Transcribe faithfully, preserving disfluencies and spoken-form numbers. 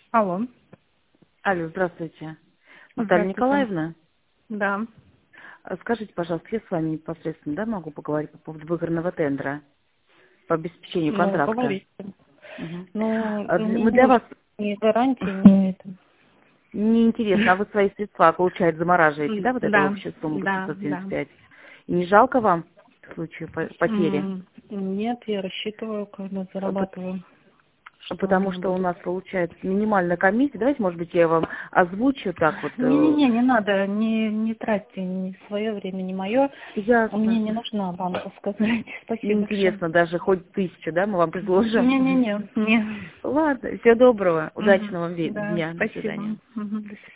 Алло. Алло, здравствуйте. Наталья Здравствуйте. Николаевна, Да. а скажите, пожалуйста, я с вами непосредственно, да, могу поговорить по поводу выигранного тендера по обеспечению Ну, контракта? говорите. Мгм. Ну, А для- мне Мы не для нужно вас, ни гарантии, ни это. мне интересно, а вы свои средства, получается, замораживаете, М, да, вот эту Да, общую сумму да, восемьсот да. семьдесят пять? И не жалко вам в случае по- потери? М, Нет, я рассчитываю, когда зарабатываю, что у Потому меня что у будет. нас получается минимальная комиссия. Давайте, может быть, я вам озвучу так вот. э, Не-не-не, не надо, не, не тратьте ни свое время, ни мое. Мне Ясно. не нужна банковская гарантия. Спасибо большое. Неинтересно даже хоть тысячу, да, мы вам предложим. Не-не-не, не. Ладно, всего доброго, Мгм. удачного вам ве- Да, дня, до спасибо. свидания. Мгм. До свидания.